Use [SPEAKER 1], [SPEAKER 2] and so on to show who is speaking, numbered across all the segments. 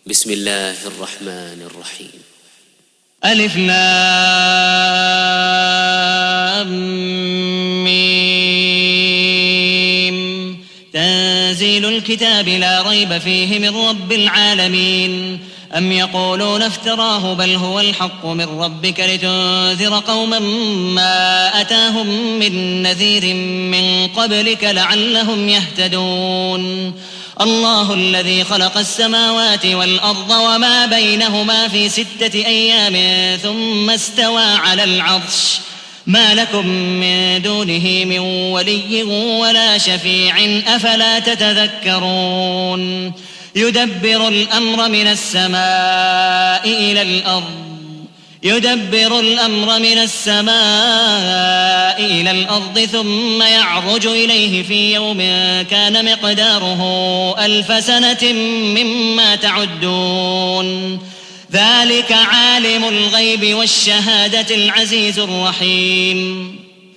[SPEAKER 1] بسم الله الرحمن الرحيم.
[SPEAKER 2] ألف لام ميم. تنزيل الكتاب لا ريب فيه من رب العالمين. أم يقولون افتراه بل هو الحق من ربك لتنذر قوما ما أتاهم من نذير من قبلك لعلهم يهتدون. الله الذي خلق السماوات والأرض وما بينهما في 6 أيام ثم استوى على العرش ما لكم من دونه من ولي ولا شفيع أفلا تتذكرون. يدبر الأمر من السماء إلى الأرض ثم يعرج إليه في يوم كان مقداره 1000 سنة مما تعدون. ذلك عالم الغيب والشهادة العزيز الرحيم.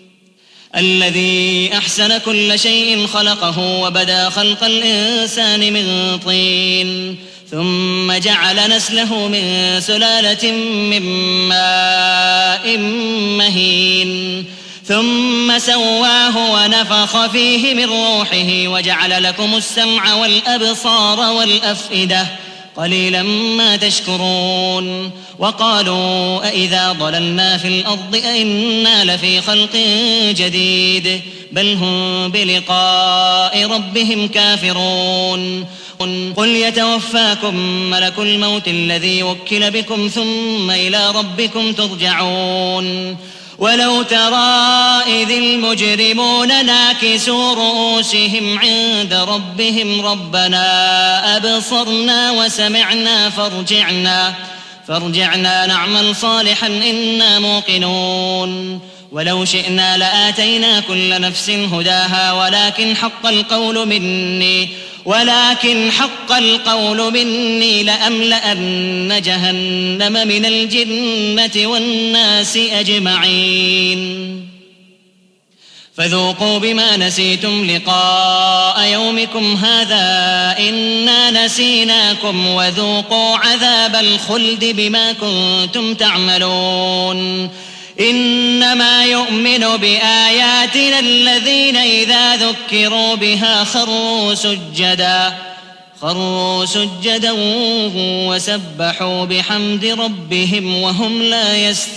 [SPEAKER 2] الذي أحسن كل شيء خلقه وبدأ خلق الإنسان من طين ثم جعل نسله من سلالة من ماء مهين ثم سواه ونفخ فيه من روحه وجعل لكم السمع والأبصار والأفئدة قليلا ما تشكرون. وقالوا أإذا ضللنا في الأرض أإنا لفي خلق جديد بل هم بلقاء ربهم كافرون. قل يتوفاكم ملك الموت الذي وكل بكم ثم إلى ربكم ترجعون. ولو ترى إذ المجرمون ناكسوا رؤوسهم عند ربهم ربنا أبصرنا وسمعنا فارجعنا نعمل صالحا إنا موقنون. ولو شئنا لآتينا كل نفس هداها ولكن حق القول مني لأملأن جهنم من الجنة والناس أجمعين. فذوقوا بما نسيتم لقاء يومكم هذا إنا نسيناكم وذوقوا عذاب الخلد بما كنتم تعملون. إنما يؤمن بآياتنا الذين إذا ذكروا بها خروا سجدا وسبحوا بحمد ربهم وهم لا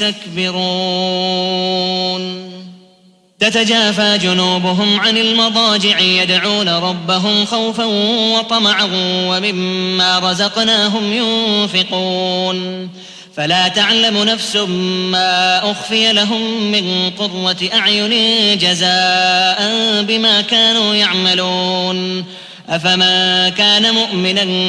[SPEAKER 2] يستكبرون. تتجافى جنوبهم عن المضاجع يدعون ربهم خوفا وطمعا ومما رزقناهم ينفقون. فلا تعلم نفس ما أخفي لهم من قرة أعين جزاء بما كانوا يعملون. أفمن كان مؤمنا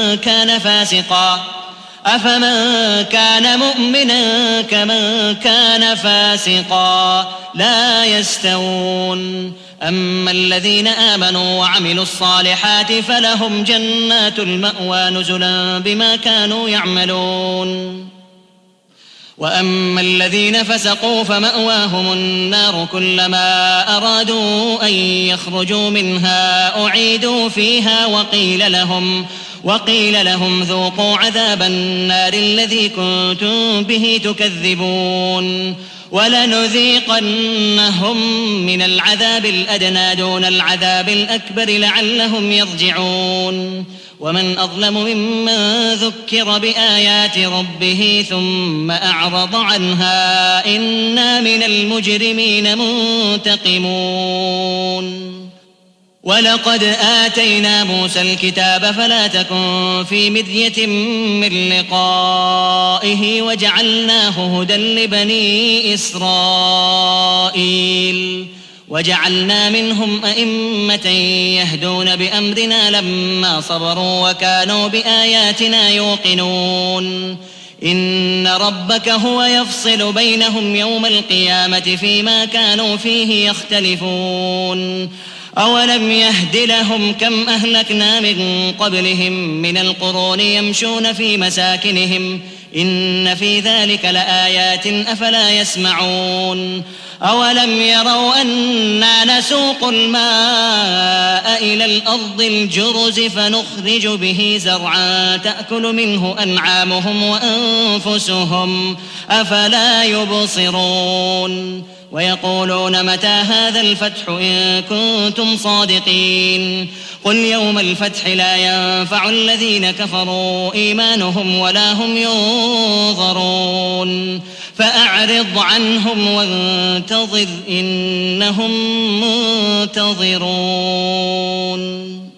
[SPEAKER 2] كمن كان فاسقا لا يستوون. أما الذين آمنوا وعملوا الصالحات فلهم جنات المأوى نزلا بما كانوا يعملون. وأما الذين فسقوا فمأواهم النار كلما أرادوا أن يخرجوا منها أعيدوا فيها وقيل لهم ذوقوا عذاب النار الذي كنتم به تكذبون. ولنذيقنهم من العذاب الأدنى دون العذاب الأكبر لعلهم يرجعون. ومن أظلم ممن ذكر بآيات ربه ثم أعرض عنها إنا من المجرمين منتقمون. ولقد آتينا موسى الكتاب فلا تكن في مرية من لقائه وجعلناه هدى لبني إسرائيل. وجعلنا منهم أئمة يهدون بأمرنا لما صبروا وكانوا بآياتنا يوقنون. إن ربك هو يفصل بينهم يوم القيامة فيما كانوا فيه يختلفون. أولم يهد لهم كم أهلكنا من قبلهم من القرون يمشون في مساكنهم إن في ذلك لآيات أفلا يسمعون أولم يروا أنا نسوق الماء إلى الأرض الجرز فنخرج به زرعا تأكل منه أنعامهم وأنفسهم أفلا يبصرون ويقولون متى هذا الفتح إن كنتم صادقين قل يوم الفتح لا ينفع الذين كفروا إيمانهم ولا هم ينظرون فأعرض عنهم وانتظر إنهم منتظرون.